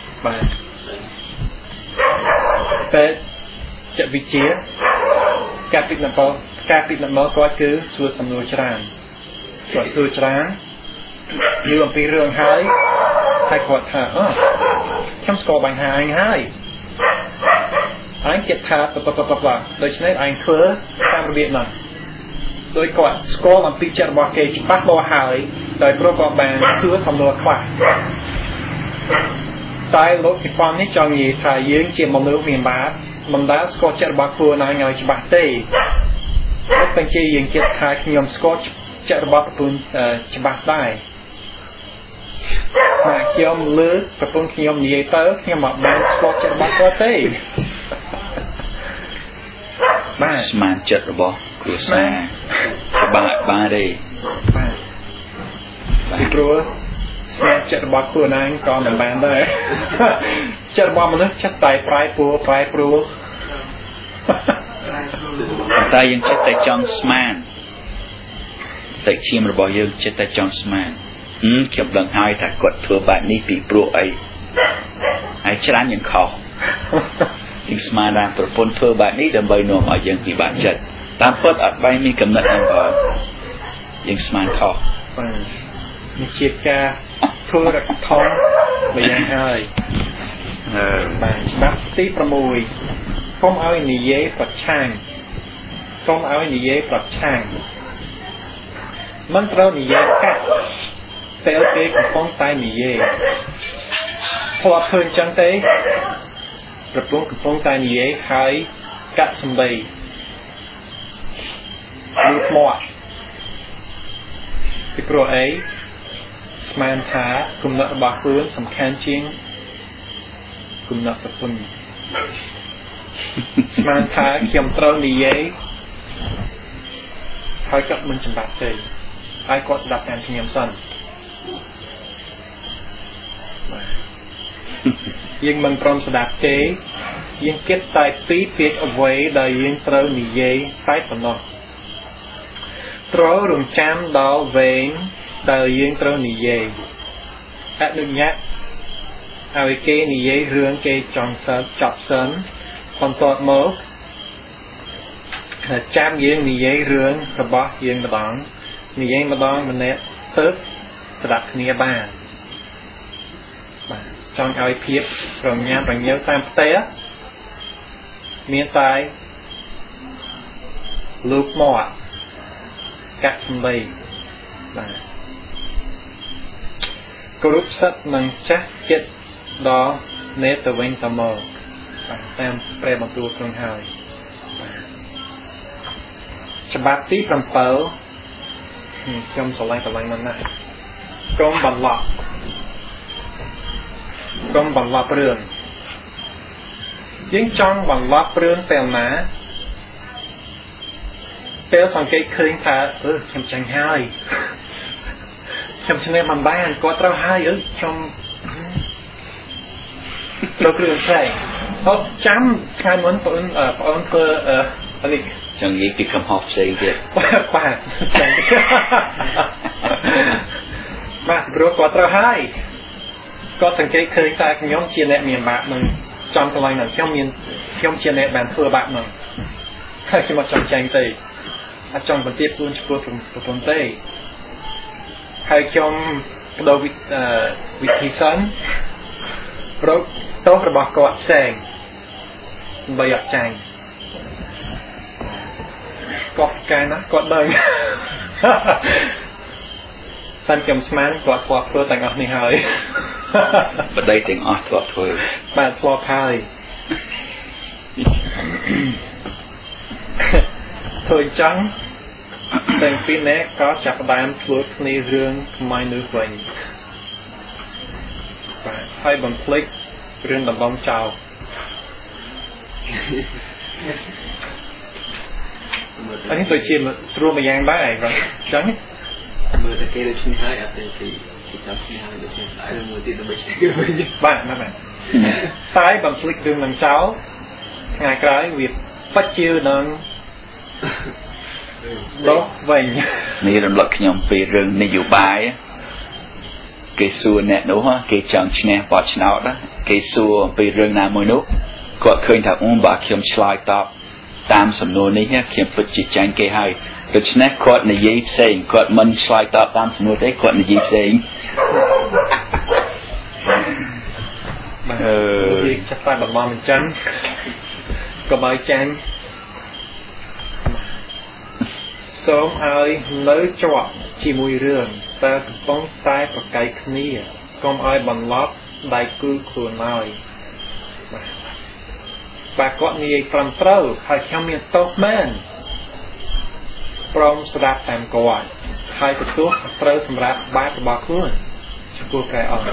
S2: แต่จะวิจัยการปิดลำโพงก็คือส่วนสำนวนจราส่วนส่วนจรายืมปีเรื่องหายใครขอดถ่าខ្ញុំស្គាល់បញ្ហាអញហើយអញគិតថាដូច្នេះអញធ្វើតាមរបៀបហ្នឹងដោយគាត់ស្គាល់អំពីចិត្តរបស់គេច្បាស់លាស់ហើយដោយព្រោះគាត់បានធ្វើសំណួរខ្លះតែលោកពីប៉ុននេះចង់និយាយថាយើងជាមនុស្សមានបាបមិនដែលស្គាល់ចិត្តរបស់ខ្លួនឯងឲ្យច្បាស់ទេតែបញ្ជាយើងគិតថាខ្ញុំស្គាល់ចិត្តរបស់ប្រពន្ធច្បាស់ដែរតែខ្ញុំលើកប្រពន្ធខ្ញុំនិយាយទៅខ្ញុំមិនបានស្គាល់ចិត្តរបស់គាត់ទេបាទ
S1: ស្មានចិត្តរបស់គ្រួសារបាទទេ
S2: បាទពីព្រោះស្មានចិត្តរបស់ខ្លួនឯងក៏មិនបានដែរចិត្តរបស់មនុស្សចិត្តតែប្រែប្រួល
S1: តែយើងចិត្តតែចង់ស្មានតែឈាមរបស់យើងចិត្តតែចង់ស្មានខ្ញុំដឹងហើយថាគាត់ធ្វើបែបនេះពីព្រោះអីហើយច្រើនយើងខុសយើងស្មានថាប្រពន្ធធ្វើបែបនេះដើម្បីនាំឲ្យយើងពិបាកចិត្តតាមពិតអត់បែរមានកំណត់ហ្នឹងបើយើងស្មានខុស
S2: បាទនេះជាការធ្វើរកខុសម្យ៉ាងហើយបាទច្បាប់ទី6កុំឲ្យនិយាយប្រឆាំងមិនត្រូវនិយាយកាត់ពេលគេកំពុងតែនិយាយធ្លាប់ឃើញចឹងទេប្រពន្ធកំពុងតែនិយាយហើយកាត់សម្ដីលឺថ្មពីព្រោះអីស្មានថាគំនិតរបស់ខ្លួនសំខាន់ជាងគំនិតប្រពន្ធស្មានថាខ្ញុំត្រូវនិយាយហើយគាត់មិនចម្បាច់ទេហើយគាត់ស្ដាប់តាមខ្ញុំសិនយើងមិនព្រមស្ដាប់ទេយើងគិតតែពីពាក្យអ្វីដែលយើងត្រូវនិយាយតែប៉ុណ្ណោះត្រូវរំចាំដល់វែងដែលយើងត្រូវនិយាយអនុញ្ញាតឲ្យគេនិយាយរឿងគេចង់សើចប់សិនបន្ទាប់មកចាំយើងនិយាយរឿងរបស់យើងម្ដងនិយាយម្ដងម្នាក់ទៅស្ដាប់គ្នាបានបាទចង់ឲ្យភាពរញ៉ាំរញ៉ៅតាមផ្ទះមានតែលូកមកកាត់សម្ដីបាទគ្រប់សិទ្ធនឹងចាស់ចិត្តដល់នេតទៅវិញទៅមកបាទតាមព្រះបន្ទូលទ្រង់ហើយច្បាប់ទី7ខ្ញុំឆ្លងមិនណាស់កុំបន្លប់រឿងយើងចង់បន្លប់រឿងពេលណាពេលសង្កេតឃើញថាខ្ញុំចាញ់ហើយខ្ញុំឈ្នះមិនបានគាត់ត្រូវហើយខ្ញុំលោកគ្រឿងផ្សេងអត់ចាំថ្ងៃមុនបងអូនធ្វើនេះ
S1: ចង់និយាយពីកំហុសផ្សេងទៀត
S2: បាទព្រោះគាត់ត្រូវហើយគាត់សង្កេតឃើញតែខ្ញុំជាអ្នកមានបាបនឹងចំកន្លែងហ្នឹងខ្ញុំជាអ្នកបានធ្វើបាបហ្នឹងហើយខ្ញុំអត់ចង់ចាញ់ទេអត់ចង់បន្ទាបខ្លួនឆ្ពោះប្រពន្ធទេហើយខ្ញុំបដូរវិធីសាស្ត្ររកទោសរបស់គាត់ផ្សេងដើម្បីអត់ចាញ់គាត់កាយណាគាត់ដឹងតែខ្ញុំស្មានគាត់ធ្លាប់ធ្វើទាំងអស់នេះហើយ
S1: បដិទាំងអស់ធ្លាប់ធ្វើ
S2: បាទធ្លាប់ហើយធ្វើអញ្ចឹងតែពីនេះក៏ចាប់ផ្ដើមធ្វើគ្នារឿងថ្មីនោះវិញបាទហើយបំភ្លេចរឿងដំបងចោលอันนี้ตัวจีนสรุปมาอย่างได้ครับจัง
S3: มือตะเกียบชิ้นท้ายอาจจะที่จับชิ้นท้ายเดี๋ยวชิ้นท้ายเรื่องมือตีตัวไม่ใช่
S2: บ้านนั่นแหละท้ายบังคลิกเรื่องหนังเช้าง่ายกลายวิบปัจจิวนังโดเวง
S1: นี่รำลึกยมปีเรื่องในอยู่บ่ายเกสูเนี่ยหนูฮะเกจังชนะปอชนะนะเกสูปีเรื่องนามวยนุก็เคยถักบาเขียมชลายตอบตามสำนวนนี้เขียนฝึกจิตใจเกย์ให้ដូច្នេះគាត់និយាយផ្សេងគាត់មិនឆ្លើយតបតាមសំណួរទេគាត់និយាយផ្សេង
S2: និយាយចាស់តែបំងអញ្ចឹងក៏បើចាញ់សូមឲ្យនៅជាប់ជាមួយរឿងតើកំពុងតែប្រកែកគ្នាកុំឲ្យបន្លប់ដៃគូខ្លួនហើយបាទគាត់និយាយត្រឹមត្រូវហើយខ្ញុំមានទោសមែនព្រមស្ដាប់តាមគាត់ហើយទទួលត្រូវសម្រាប់បាបរបស់ខ្លួនចំពោះព្រះអង្គ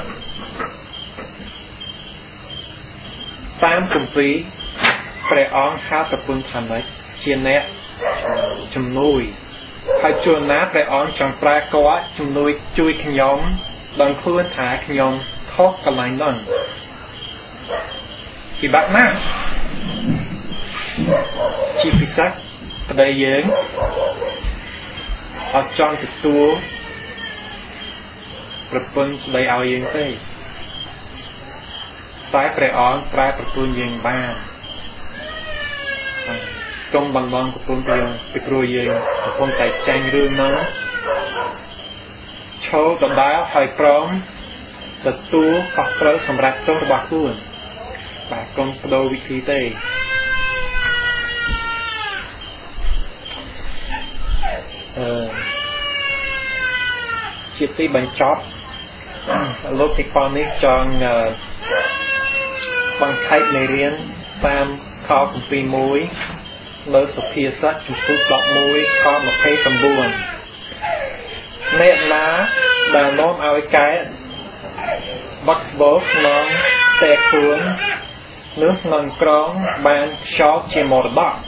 S2: តាមគម្ពីរព្រះអង្គហៅប្រពន្ធថាម៉េចជាអ្នកជំនួយហើយជួនណាព្រះអង្គចង់ប្រើគាត់ជំនួយជួយខ្ញុំដល់ខ្លួនថាខ្ញុំខុសកន្លែងនោះពិបាកណាស់ជាពិសេសប្តីយើងអត់ចង់ទទួលប្រពន្ធស្ដីឲ្យយើងទេតែព្រះអង្គប្រើប្រពន្ធយើងបានកុំបន្លំប្រពន្ធយើងពីព្រោះយើងកំពុងតែចាញ់រឿងនោះឈរដដែលហើយព្រមទទួលខុសត្រូវសម្រាប់ទោសរបស់ខ្លួនបាទកុំបដូរវិធីទេជាទីបញ្ចប់លោកទីខនេះចង់បង្ខេតមេរៀនតាមខគម្ពីរ1នៅសុភាសិតចំពោះ11ខ29អ្នកណាដែលនាំឲ្យកែបាត់បោក្នុងតែខ្លួននោះក្នុងក្រងបានខ្យល់ជាមរតក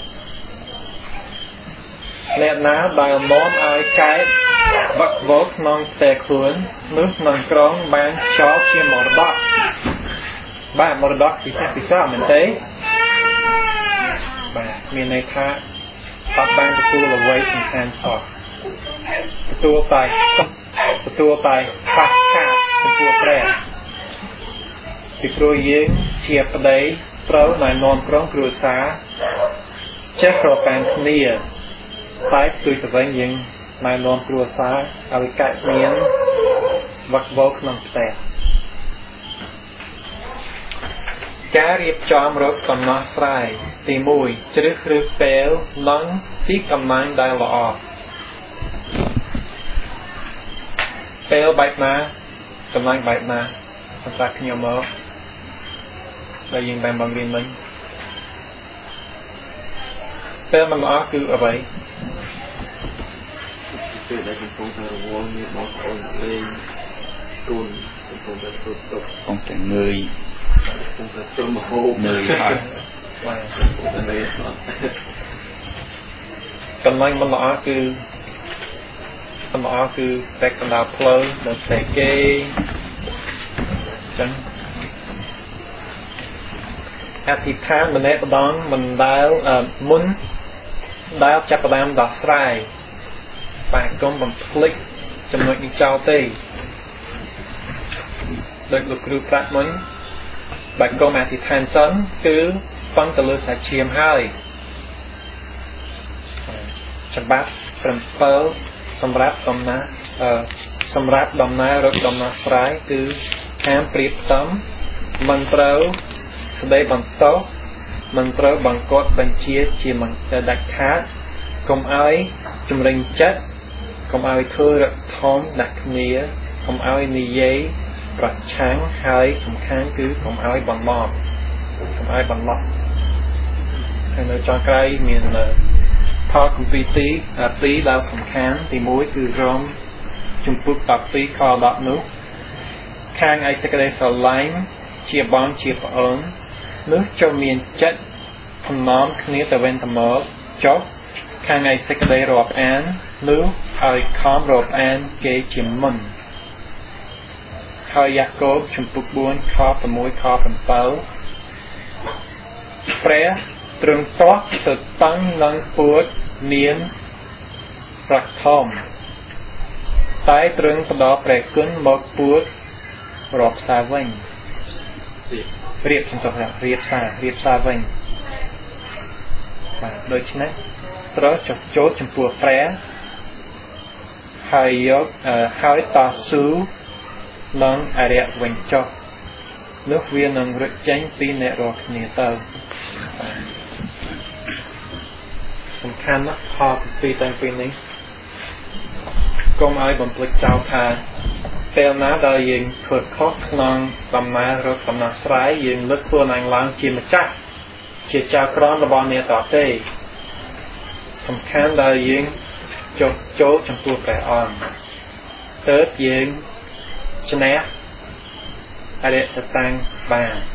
S2: អ្នកណាដែលនាំឲ្យកែបាត់បោក្នុងតែខ្លួននោះក្នុងក្រងបានខ្យល់ជាមរតកបាទមរតកពិសេសមែនទេបាទមានន័យថាអត់បានទទួលអ្វីសំខាន់អស់ទទួលតែខ្វះខាតចំពោះព្រះពីព្រោះយើងជាប្តីត្រូវណែនាំក្រុមគ្រួសារចេះប្រកាន់គ្នាតែផ្ទុយទៅវិញយើងណែនាំគ្រួសារឲ្យកើតមានវឹកវរក្នុងផ្ទះការរៀបចំរកដំណោះស្រាយទី1ជ្រើសរើសពេលនិងទីកន្លែងដែលល្អពេលបែបណាកន្លែងបែបណាសម្រាប់ខ្ញុំមកដែលយើងបានបង្រៀនមិញពេលមិនល្អគឺអ្វីពេលដែលកំពុងតែរវល់មានបងប្អូនលេងគូនកំពុងតែធ្វើទុកកំពុងតែងើយកំពុងតែធ្វើមហូបនឿយហើយកន្លែងមិនល្អគឺតែកណ្ដាលផ្លូវនៅតែគេចឹងអធិដ្ឋានម្នាក់ម្ដងមិនដែលមុនដែលចាប់ផ្ដើមដោះស្រាយបាទកុំបំភ្លេចចំណុចនេះចោលទេដោយលោកគ្រូប្រាប់មិញបាទកុំអធិដ្ឋានសិនគឺពឹងទៅលើសាច់ឈាមហើយច្បាប់7សម្រាប់ដំណើររកដំណោះស្រាយគឺហាមប្រៀបផ្សំមិនត្រូវស្ដីបន្ទោសមិនត្រូវបង្គាប់បញ្ជាជាមិនដាច់ខាតកុំឲ្យជំរិញចិត្តកុំឲ្យធ្វើរធំដាក់គ្នាកុំឲ្យនិយាយប្រឆាំងហើយសំខាន់គឺកុំឲ្យបន្លប់ហើយនៅចុងក្រោយមានផលគម្ពីរទី2ដែលសំខាន់ទី1គឺរ៉ូមជំពូក12ខ10នោះខាងឯសេចក្តីស្រឡាញ់ជាបងជាប្អូននោះចុះមានចិត្តបំណងគ្នាទៅវិញទៅមកចុះខាងឯសេចក្តីរាប់អាននោះឲ្យខំរាប់អានគេជាមុនហើយយ៉ាកូបជំពូក4ខ6ខ7ព្រះទ្រង់តោះទៅតាំងនឹងពួតមានប្រធមតែទ្រង់ផ្ដល់ព្រះគុណមកពួតរាប់សារវិញរៀបសារវិញបាទដូច្នេះត្រូវចុះចូលចំពោះព្រះហើយតស៊ូនឹងអរិយវិញចុះនោះវានឹងរត់ចេញពីអ្នករាល់គ្នាទៅសំខាន់ណាស់ផលពីទាំងពីរនេះកុំឲ្យបំភ្លេចចោលថាពេលណាដែលយើងធ្វើខុសក្នុងដំណើររកដំណោះស្រាយយើងលើកខ្លួនឯងឡើងជាម្ចាស់ជាចៅក្រមរបស់អ្នកតទេសំខាន់ដែលយើងចុះចូលចំពោះព្រះអង្គទើបយើងឈ្នះអរិយសតាំងបាន